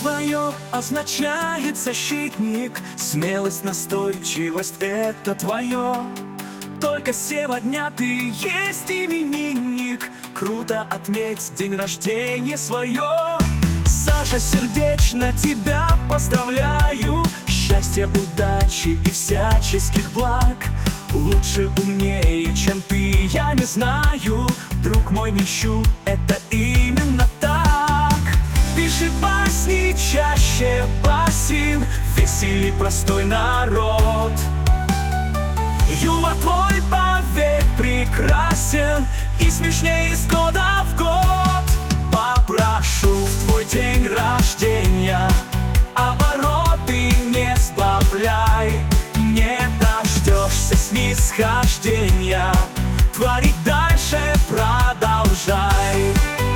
твое означает защитник. Смелость, настойчивость — это твое. Только сегодня ты есть именинник. Круто отметь день рождения свое. Саша, сердечно тебя поздравляю. Счастья, удачи и всяческих благ. Лучше, умнее, чем ты, я не знаю. Друг мой, мечу, это именно так. Пиши басни чаще, басен, весели простой народ. Юмор твой, поверь, прекрасен и смешнее из года в год. Попрошу в твой день рождения обороты не сбавляй. Не дождешься снисхождения, творить дальше продолжай.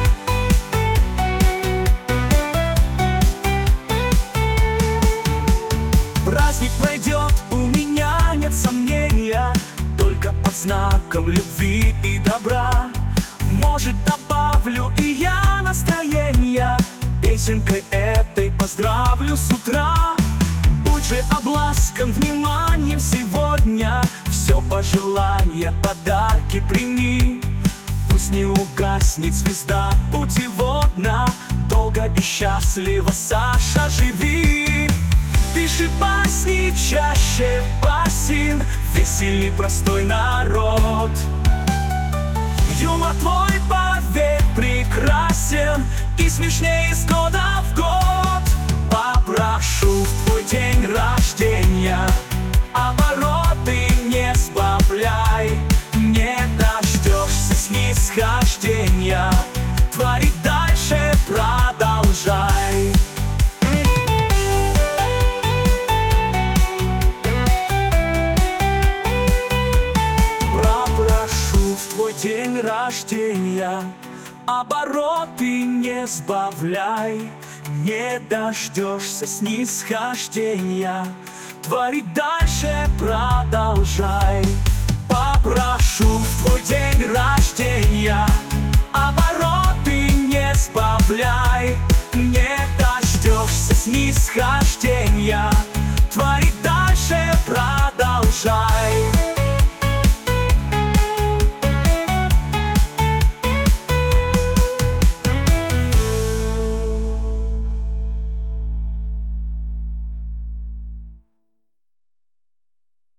Праздник пройдет, у меня нет сомнения, только под знаком любви и добра. Может, добавлю и я настроения, песенкой этой поздравлю с утра. Будь же обласкан вниманием сегодня, все пожелания, подарки прими. Пусть не угаснет звезда путеводна, долго и счастливо, Саша, живи. Пиши басни чаще, басен, весели простой народ. Юмор твой, поверь, прекрасен и смешнее из года в год. Попрошу в твой день рождения обороты не сбавляй. Не дождешься снисхождения, творить дальше продолжай. Попрошу в твой день рождения обороты не сбавляй. Не дождешься снисхождения, творить дальше продолжай. Попрошу в твой день рождения обороты не сбавляй. Не дождешься снисхождения, творить дальше продолжай.